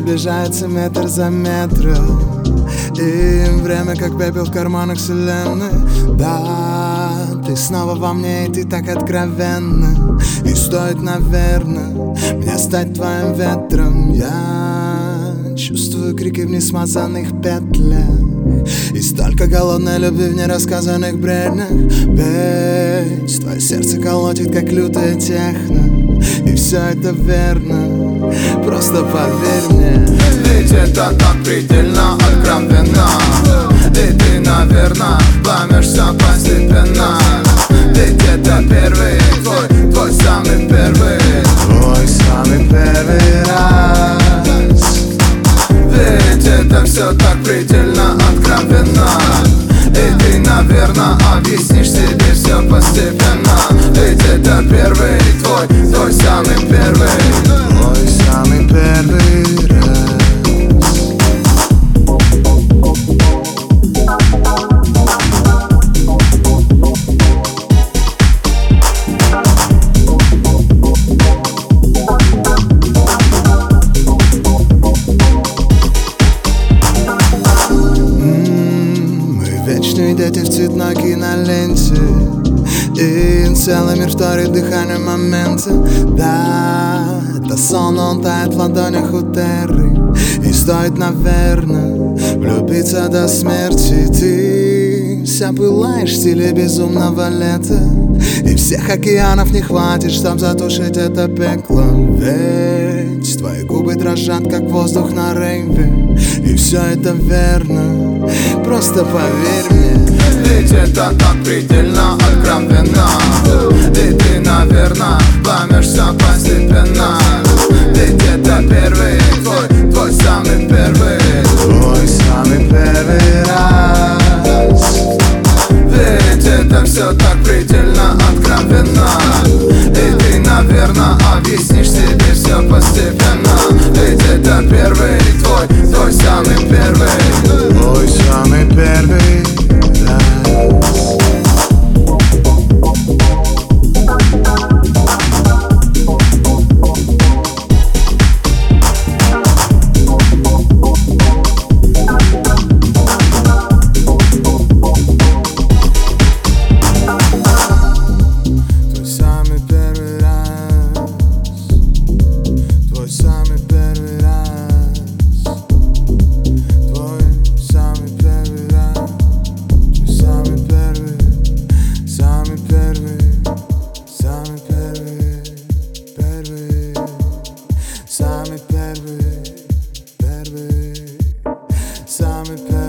приближается метр за метром, и время как пепел в карманах вселенной. Да, ты снова во мне, и ты так откровенна. И стоит, наверное, мне стать твоим ветром. Я чувствую крики в несмазанных петлях и столько голодной любви в нерассказанных бреднях. Ведь твое сердце колотит, как лютая техно, и все это верно, просто поверь мне. Ведь это так предельно откровенно, и ты, наверное, поймешься постепенно. Ведь это первый, твой самый первый, твой самый первый раз. Ведь это все так предельно откровенно, и ты, наверное, объяснишь себе все постепенно. Ведь это первый, твой самый первый, твой самый первый раз. Вечные дети в цветной киноленте, и целый мир вторит дыхание момента. Да, это сон, он тает в ладонях у Терры, и стоит, наверное, влюбиться до смерти. Ты вся пылаешь в стиле безумного лета, и всех океанов не хватит, чтоб затушить это пекло. Ведь твои губы дрожат, как воздух на рейве, и все это верно, просто поверь мне. Ведь это так предельно откровенно, и ты, наверное, поймешься постепенно. Ведь это первый, твой самый первый, твой самый первый раз. Ведь это все так предельно откровенно, и ты, наверное, объяснишь себе все постепенно. Ведь это первый, твой самый первый, твой самый первый раз. Самый первый, самый первый.